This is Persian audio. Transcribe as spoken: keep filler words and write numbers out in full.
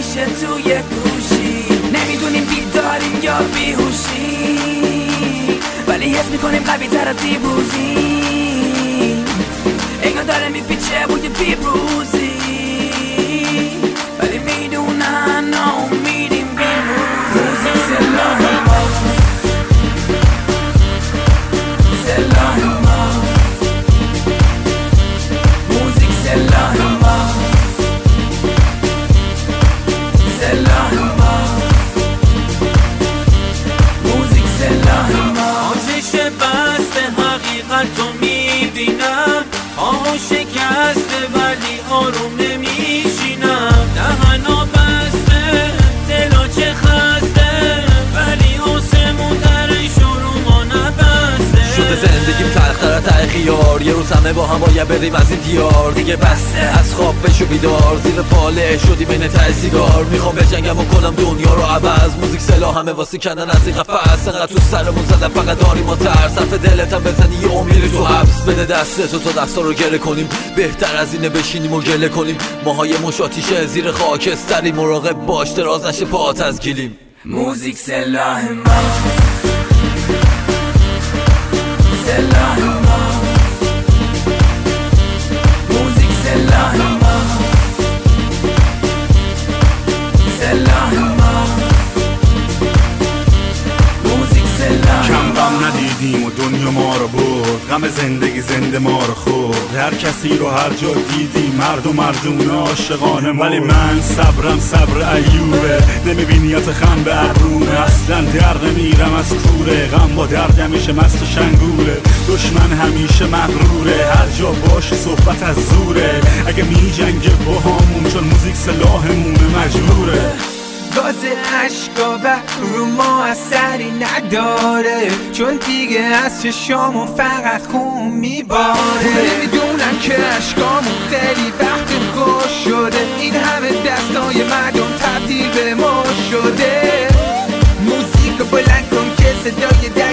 میشه توی گوشی. نمیدونیم بیداریم یا بیهوشی، ولی حس میکنیم قوی تر از دیروزی. انگار داره میپیچه بوی بیروزی، ولی میدونن ناامیدیم بیروزی. موزیک سلاح ماست، سلاح ماست. موزیک سلاح ماست، سلاح ماست. موزیک سلاح ماست. آتش بسته حقیقت رو میبینم، آهو شکسته ولی آروم نمیشینم. دهنا بسته دلا چه خسته، ولی آسمون درش رو ما نبسته. شده زندگیم تلختر ته خیار، یه روز همه با هم باید بریم از این دیار. دیگه بسته از خواب بشو بیدار، زیر پاله شدی بین ته سیگار. میخوام بجنگم و کنم دنیا رو عوض، موزیک سلاح همه واسه کندن از این قفس. انقدر تو سرمون زدن فقط داریم ما ترس، حرف دلتم بزنی یه امیری تو حبس. بده دستتو تا دستا رو گره کنیم، بهتر از اینه بشینیم و گله کنیم. ماهای مشاتیشه زیر خاکستری، مراقب باش دراز نشه پاهات از گیلیم. موزیک سلاح ماست، سلاح ماست. موزیک سلاح ماست، سلاح ماست. موزیک سلاح کم غم ندیدیم و دنیا ما رو برد، غم زندگی زنده ما رو خورد. هر کسی رو هر جا دیدیم مرد و مردونه عاشقانه مرد. ولی من صبرم صبر ایوبه، نمیبینیت خم به ابرومه. اصلا در نمیرم از کوره، غم با درد همیشه مست و شنگوله. دشمن همیشه مغروره، هر جا باشه صحبت از زوره. اگه میجنگه با همون چون موزیک سلاحمونه مجبوره. گاز عشقا و رو ما اثری نداره، چون دیگه از چشامون فقط خون میباره. نمیدونم که عشقامون خیلی وقت خوش شده، این همه دستای مردم تبدیل به ما شده. موزیک بلند کن که صدای در